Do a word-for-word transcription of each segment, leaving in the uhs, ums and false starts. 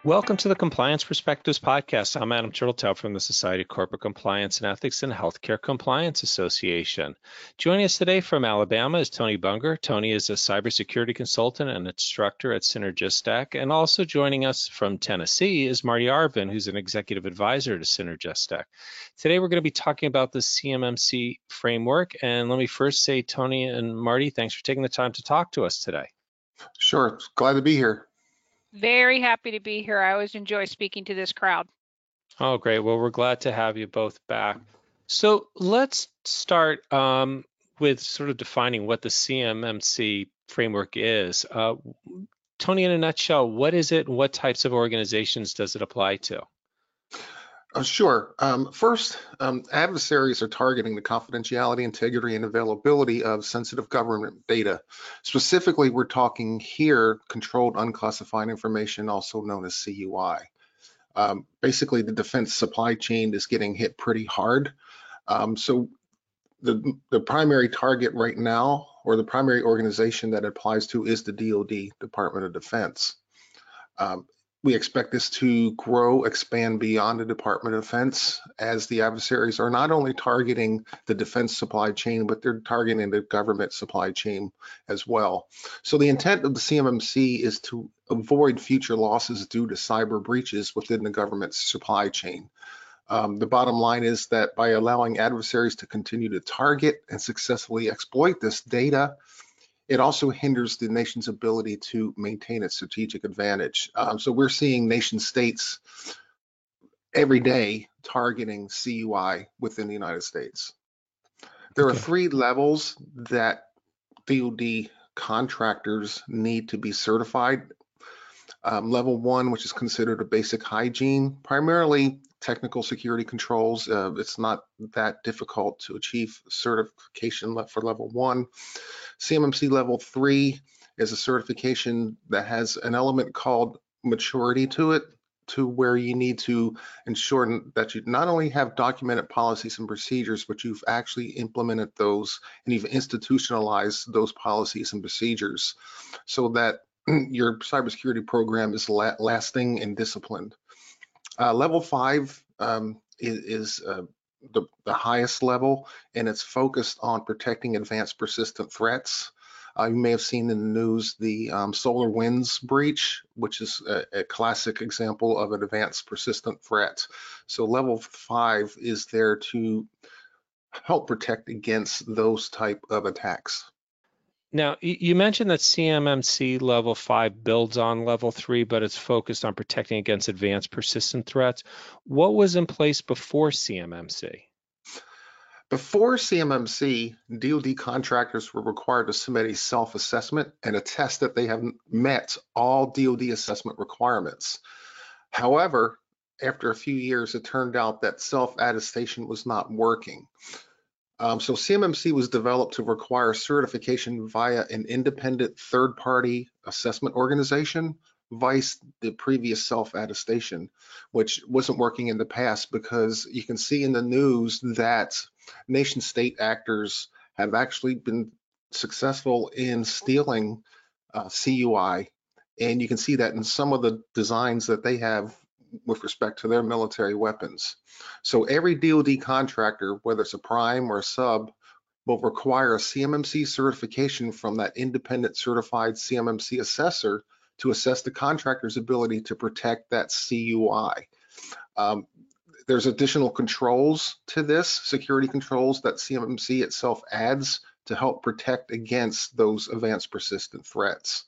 Welcome to the Compliance Perspectives Podcast. I'm Adam Turteltaub from the Society of Corporate Compliance and Ethics and Healthcare Compliance Association. Joining us today from Alabama is Tony Bunger. Tony is a cybersecurity consultant and instructor at Synergistek. And also joining us from Tennessee is Marty Arvin, who's an executive advisor to Synergistek. Today we're going to be talking about the C M M C framework. And let me first say, Tony and Marty, thanks for taking the time to talk to us today. Sure, glad to be here. Very happy to be here. I always enjoy speaking to this crowd. Oh, great. Well, we're glad to have you both back. So let's start um, with sort of defining what the C M M C framework is. Uh, Tony, in a nutshell, what is it and what types of organizations does it apply to? Uh, sure. Um, first, um, adversaries are targeting the confidentiality, integrity, and availability of sensitive government data. Specifically, we're talking here controlled unclassified information, also known as C U I. Um, basically, the defense supply chain is getting hit pretty hard. Um, so the, the primary target right now, or the primary organization that it applies to, is the D O D, Department of Defense. Um, We expect this to grow, expand beyond the Department of Defense, as the adversaries are not only targeting the defense supply chain, but they're targeting the government supply chain as well. So the intent of the C M M C is to avoid future losses due to cyber breaches within the government's supply chain. Um, the bottom line is that by allowing adversaries to continue to target and successfully exploit this data, it also hinders the nation's ability to maintain its strategic advantage. Um, so we're seeing nation states every day targeting C U I within the United States. There Okay. are three levels that D O D contractors need to be certified. Um, level one, which is considered a basic hygiene, primarily technical security controls. Uh, it's not that difficult to achieve certification for level one. C M M C level three is a certification that has an element called maturity to it, to where you need to ensure that you not only have documented policies and procedures, but you've actually implemented those and you've institutionalized those policies and procedures so that your cybersecurity program is la lasting and disciplined. Uh, level five um, is, is uh, the, the highest level, and it's focused on protecting advanced persistent threats. Uh, you may have seen in the news the um, SolarWinds breach, which is a, a classic example of an advanced persistent threat. So level five is there to help protect against those type of attacks. Now, you mentioned that C M M C level five builds on level three, but it's focused on protecting against advanced persistent threats. What was in place before C M M C? Before C M M C, D O D contractors were required to submit a self-assessment and attest that they have met all D O D assessment requirements. However, after a few years, it turned out that self-attestation was not working. Um, so C M M C was developed to require certification via an independent third-party assessment organization, vice the previous self-attestation, which wasn't working in the past, because you can see in the news that nation state actors have actually been successful in stealing uh, C U I, and you can see that in some of the designs that they have with respect to their military weapons. So every D O D contractor, whether it's a prime or a sub, will require a C M M C certification from that independent certified C M M C assessor to assess the contractor's ability to protect that C U I. Um, there's additional controls to this, security controls that C M M C itself adds to help protect against those advanced persistent threats.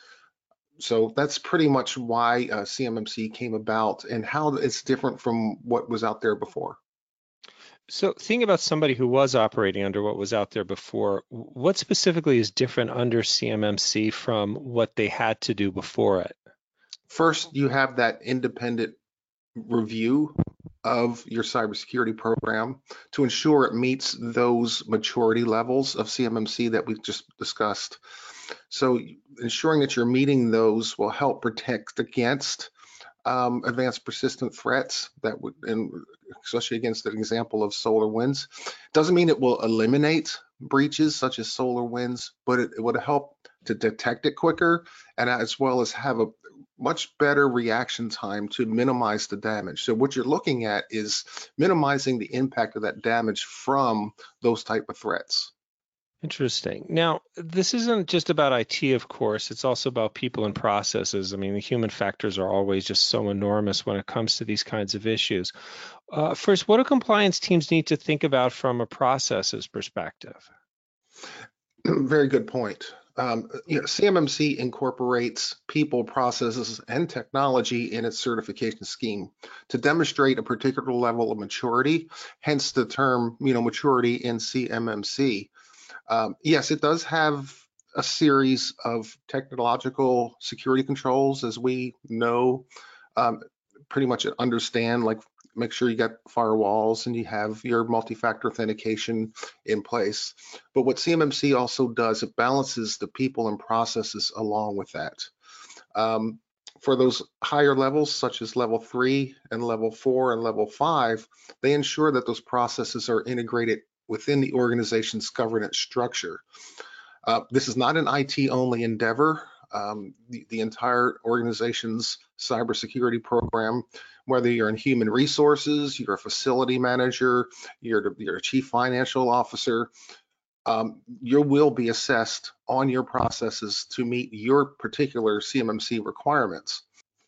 So that's pretty much why uh, C M M C came about and how it's different from what was out there before. So thinking about somebody who was operating under what was out there before, what specifically is different under C M M C from what they had to do before it? First, you have that independent review of your cybersecurity program to ensure it meets those maturity levels of C M M C that we've just discussed. So ensuring that you're meeting those will help protect against um, advanced persistent threats that would, and especially against an example of SolarWinds. Doesn't mean it will eliminate breaches such as SolarWinds, but it, it would help to detect it quicker, and as well as have a much better reaction time to minimize the damage. So what you're looking at is minimizing the impact of that damage from those type of threats. Interesting. Now, this isn't just about I T, of course. It's also about people and processes. I mean, the human factors are always just so enormous when it comes to these kinds of issues. Uh, first, what do compliance teams need to think about from a processes perspective? Very good point. Um, you know, C M M C incorporates people, processes, and technology in its certification scheme to demonstrate a particular level of maturity, hence the term, you know, maturity in C M M C. Um, yes, it does have a series of technological security controls, as we know, um, pretty much understand, like make sure you got firewalls and you have your multi-factor authentication in place. But what C M M C also does, it balances the people and processes along with that. Um, for those higher levels, such as level three and level four and level five, they ensure that those processes are integrated within the organization's governance structure. Uh, this is not an I T only endeavor. Um, the, the entire organization's cybersecurity program, whether you're in human resources, you're a facility manager, you're, you're a chief financial officer, um, you will be assessed on your processes to meet your particular C M M C requirements.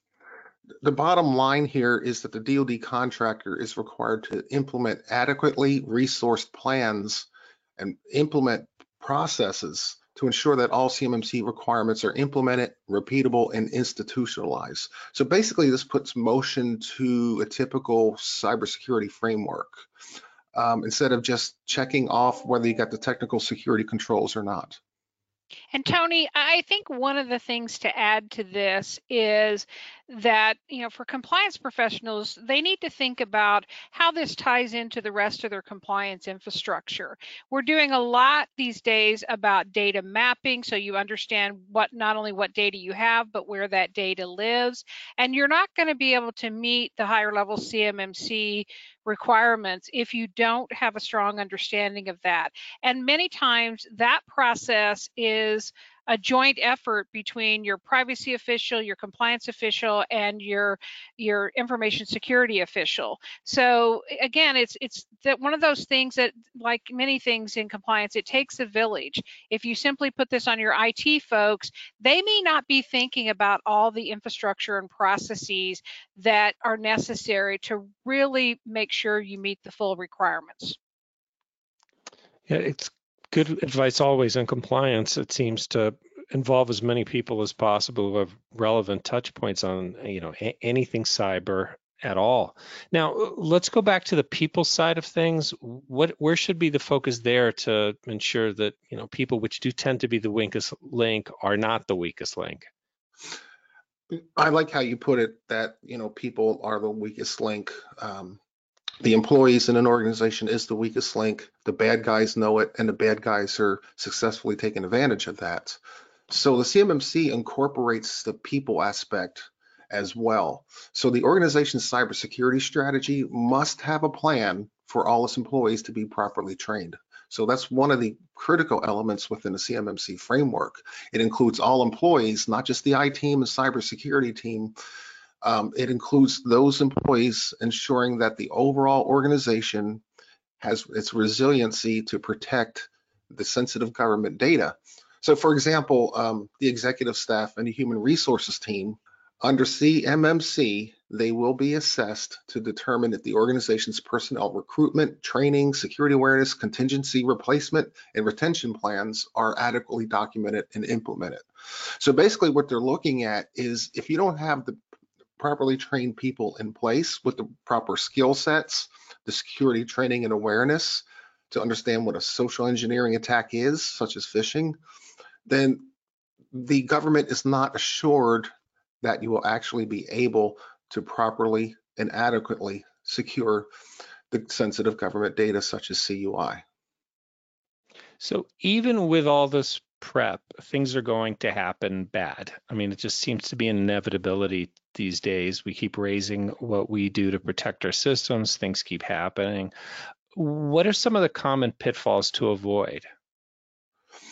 The bottom line here is that the D O D contractor is required to implement adequately resourced plans and implement processes to ensure that all C M M C requirements are implemented, repeatable, and institutionalized. So basically, this puts motion to a typical cybersecurity framework um, instead of just checking off whether you got the technical security controls or not. And Tony, I think one of the things to add to this is that, you know, for compliance professionals, they need to think about how this ties into the rest of their compliance infrastructure. We're doing a lot these days about data mapping, so you understand what not only what data you have, but where that data lives. And you're not going to be able to meet the higher level C M M C requirements if you don't have a strong understanding of that. And many times that process is a joint effort between your privacy official, your compliance official, and your your information security official. So again, it's it's that one of those things that, like many things in compliance, it takes a village. If you simply put this on your I T folks, they may not be thinking about all the infrastructure and processes that are necessary to really make sure you meet the full requirements. Yeah, it's good advice always in compliance. It seems to involve as many people as possible who have relevant touch points on, you know, a- anything cyber at all. Now, let's go back to the people side of things. What, where should be the focus there to ensure that, you know, people which do tend to be the weakest link are not the weakest link? I like how you put it that, you know, people are the weakest link. Um, the employees in an organization is the weakest link. The bad guys know it, and the bad guys are successfully taking advantage of that. So the C M M C incorporates the people aspect as well. So the organization's cybersecurity strategy must have a plan for all its employees to be properly trained. So that's one of the critical elements within the C M M C framework. It includes all employees, not just the I team and cybersecurity team. Um, it includes those employees ensuring that the overall organization has its resiliency to protect the sensitive government data. So for example, um, the executive staff and the human resources team under C M M C, they will be assessed to determine if the organization's personnel recruitment, training, security awareness, contingency replacement, and retention plans are adequately documented and implemented. So basically what they're looking at is if you don't have the properly trained people in place with the proper skill sets, the security training and awareness to understand what a social engineering attack is, such as phishing, then the government is not assured that you will actually be able to properly and adequately secure the sensitive government data such as C U I. So even with all this prep, things are going to happen bad. I mean, it just seems to be an inevitability these days. We keep raising what we do to protect our systems. Things keep happening. What are some of the common pitfalls to avoid?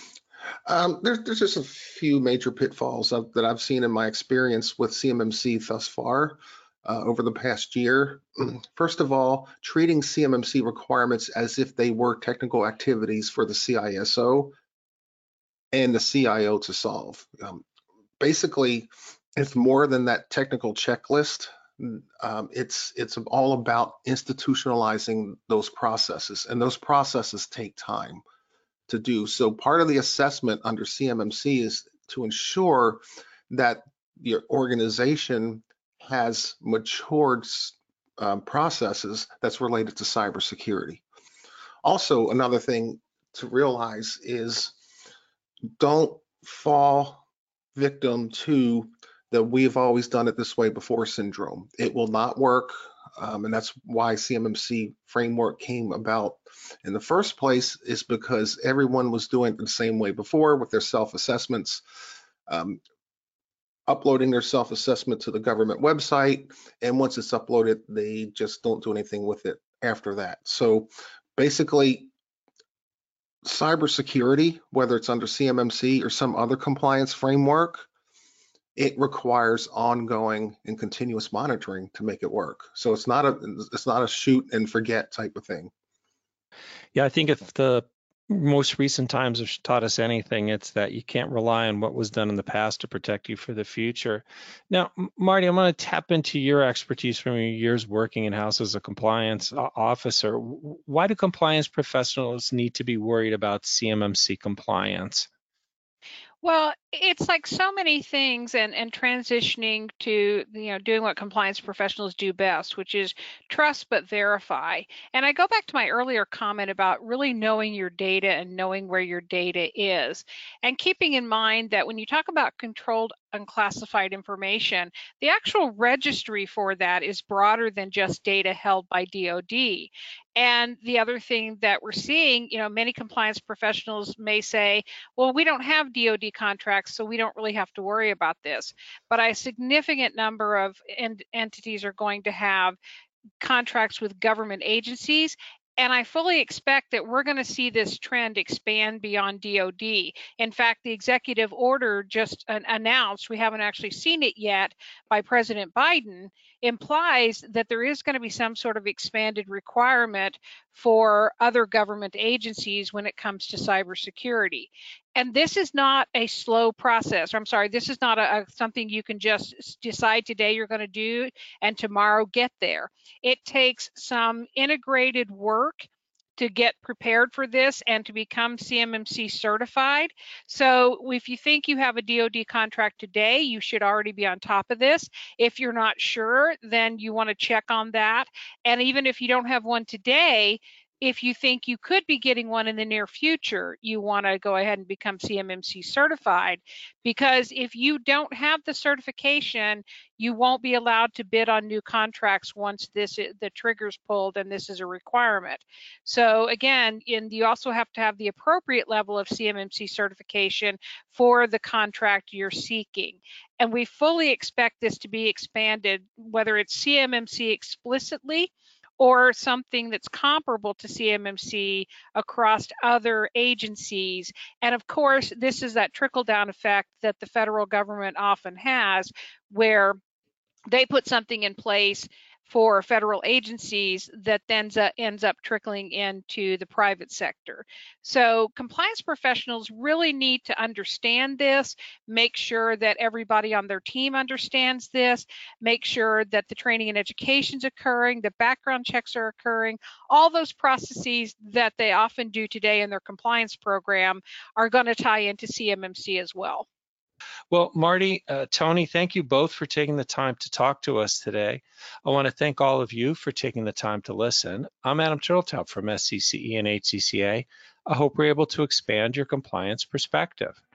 Um, there's, there's just a few major pitfalls of, that I've seen in my experience with C M M C thus far uh, over the past year. First of all, treating C M M C requirements as if they were technical activities for the C I S O and the C I O to solve. Um, basically, it's more than that technical checklist. Um, it's it's all about institutionalizing those processes, and those processes take time to do. So part of the assessment under C M M C is to ensure that your organization has matured um, processes that's related to cybersecurity. Also, another thing to realize is don't fall victim to the we've always done it this way before syndrome. It will not work. Um, and that's why C M M C framework came about in the first place, is because everyone was doing it the same way before with their self-assessments, um, uploading their self-assessment to the government website. And once it's uploaded, they just don't do anything with it after that. So basically, cybersecurity, whether it's under C M M C or some other compliance framework, it requires ongoing and continuous monitoring to make it work. So it's not a it's not a shoot and forget type of thing. Yeah, I think if the most recent times have taught us anything, it's that you can't rely on what was done in the past to protect you for the future. Now, Marty, I'm going to tap into your expertise from your years working in-house as a compliance officer. Why do compliance professionals need to be worried about C M M C compliance? Well, it's like so many things, and, and transitioning to, you know, doing what compliance professionals do best, which is trust but verify. And I go back to my earlier comment about really knowing your data and knowing where your data is, and keeping in mind that when you talk about controlled unclassified information, the actual registry for that is broader than just data held by D O D. And the other thing that we're seeing, you know, many compliance professionals may say, well, we don't have D O D contracts, so we don't really have to worry about this. But a significant number of ent entities are going to have contracts with government agencies. And I fully expect that we're going to see this trend expand beyond D O D. In fact, the executive order just announced, we haven't actually seen it yet, by President Biden, implies that there is going to be some sort of expanded requirement for other government agencies when it comes to cybersecurity. And this is not a slow process. I'm sorry, this is not a, a something you can just decide today you're going to do and tomorrow get there. It takes some integrated work to get prepared for this and to become C M M C certified. So if you think you have a D O D contract today, you should already be on top of this. If you're not sure, then you want to check on that. And even if you don't have one today, if you think you could be getting one in the near future, you want to go ahead and become C M M C certified, because if you don't have the certification, you won't be allowed to bid on new contracts once this the trigger's pulled and this is a requirement. So again, and you also have to have the appropriate level of C M M C certification for the contract you're seeking. And we fully expect this to be expanded, whether it's C M M C explicitly or something that's comparable to C M M C across other agencies. And of course, this is that trickle-down effect that the federal government often has, where they put something in place for federal agencies that then ends up trickling into the private sector. So compliance professionals really need to understand this, make sure that everybody on their team understands this, make sure that the training and education is occurring, the background checks are occurring. All those processes that they often do today in their compliance program are going to tie into C M M C as well. Well, Marty, uh, Tony, thank you both for taking the time to talk to us today. I want to thank all of you for taking the time to listen. I'm Adam Turteltaub from S C C E and H C C A. I hope we're able to expand your compliance perspective.